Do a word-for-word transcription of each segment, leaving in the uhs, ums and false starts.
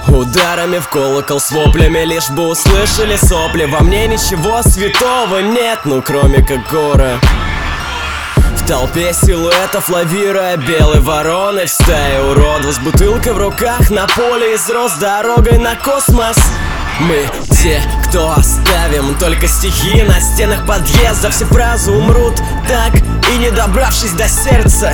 Ударами в колокол, с воплями, лишь бы услышали сопли. Во мне ничего святого нет, ну кроме как горы. В толпе силуэтов лавируя, белой вороной в стае уродов, с бутылкой в руках на поле из роз, дорогой на космос. Мы те, кто оставим только стихи на стенах подъезда. Все фразы умрут так и не добравшись до сердца.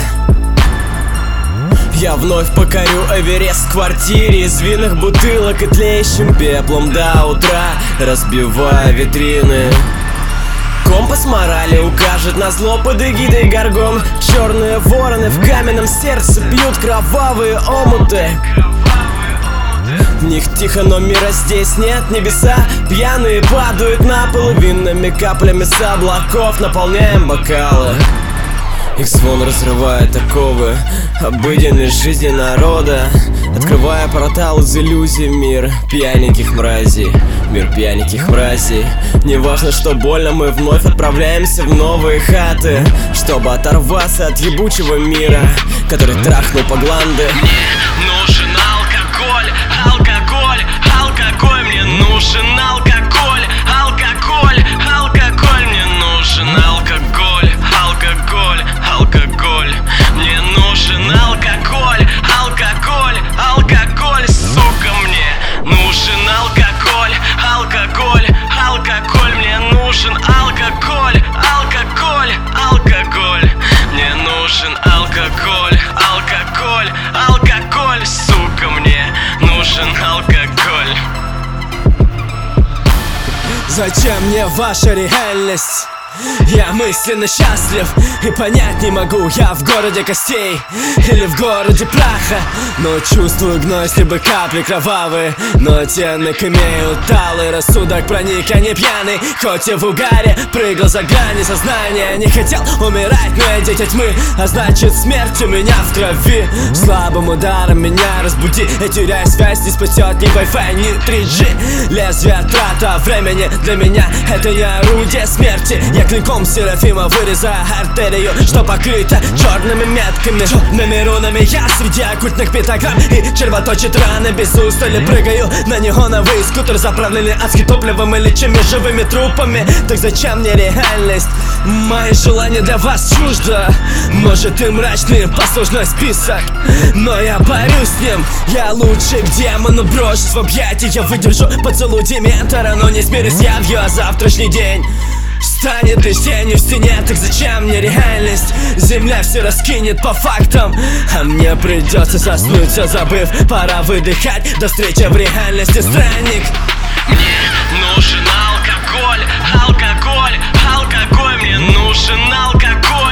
Я вновь покорю Эверест в квартире из винных бутылок и тлеющим пеплом до утра, разбивая витрины. Компас морали укажет на зло под эгидой горгон. Черные вороны в каменном сердце пьют кровавые омуты. В них тихо, но мира здесь нет. Небеса пьяные падают на пол, винными каплями с облаков наполняем бокалы. Их звон разрывает оковы обыденной жизни народа, открывая портал из иллюзий в мир пьяненьких мразей. Мир пьяненьких мразей. Не важно, что больно, мы вновь отправляемся в новые хаты, чтобы оторваться от ебучего мира, который трахнул по гланды. Мне нужен алкоголь, алкоголь, алкоголь. Мне нужен алкоголь, алкоголь, алкоголь. Мне нужен алкоголь, алкоголь, алкоголь. Мне нужен алкоголь, алкоголь, алкоголь. Сука, мне нужен алкоголь, алкоголь, алкоголь. Мне нужен алкоголь, алкоголь, алкоголь. Мне нужен алкоголь, алкоголь, алкоголь. Сука, мне нужен алкоголь. Зачем мне ваша реальность? Я мысленно счастлив и понять не могу, я в городе костей или в городе праха. Но чувствую гной, бы капли кровавые, но оттенок имеют талый. Рассудок проник, я не пьяный, хоть и в угаре прыгал за грани сознания. Не хотел умирать, но я дети тьмы, а значит смерть у меня в крови. Слабым ударом меня разбуди, я теряю связь, не спасет ни Wi-Fi, ни три джи. Лезвие трата времени для меня это не орудие смерти. Я клинком Серафима вырезаю артерию, что покрыто черными метками, черными рунами. Я среди оккультных пентаграмм и червоточит раны. Без устали прыгаю на неоновый скутер, заправленный адским топливом или чем живыми трупами. Так зачем мне реальность? Мои желания для вас чуждо. Может и мрачный послужной список, но я борюсь с ним. Я лучше к демону брошусь в объятия. Я выдержу поцелуй Дементора, но не смирюсь я в ее завтрашний день. Станет из тени в стене, так зачем мне реальность? Земля все раскинет по фактам, а мне придется заснуть, все забыв. Пора выдыхать, до встречи в реальности, странник. Мне нужен алкоголь, алкоголь, алкоголь. Мне нужен алкоголь.